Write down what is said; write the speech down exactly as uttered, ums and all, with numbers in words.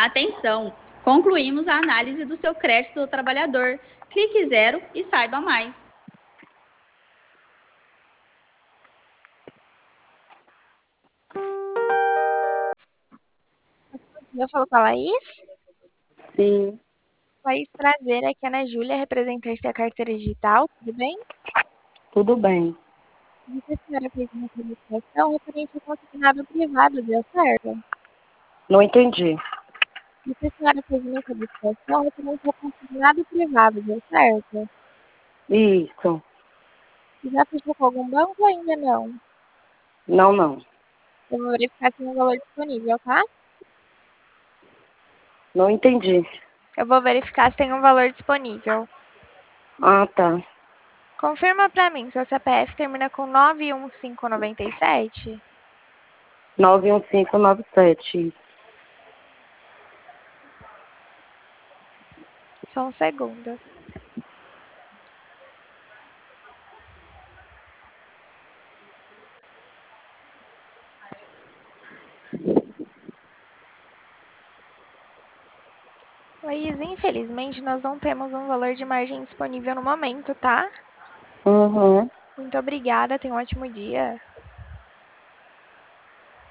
Atenção! Concluímos a análise do seu crédito do trabalhador. Clique zero e saiba mais. Eu falo com a Laís. Sim, Laís, prazer. Aqui é a Ana Júlia, representante da carteira digital. Tudo bem? tudo bem. Isso a senhora fez uma solicitação referente ao consignado privado, deu certo? Não entendi. Isso a senhora fez uma solicitação referente ao consignado privado, deu certo? Isso. Você já fechou com algum banco ou ainda não? Não, não. Eu vou verificar se tem um valor disponível, tá? Não entendi. Eu vou verificar se tem um valor disponível. Ah, tá. Confirma pra mim, seu C P F termina com nove um cinco nove sete? nove um cinco nove sete. Só um segundo. Laís, infelizmente nós não temos um valor de margem disponível no momento, tá? Uhum. Muito obrigada, tenha um ótimo dia.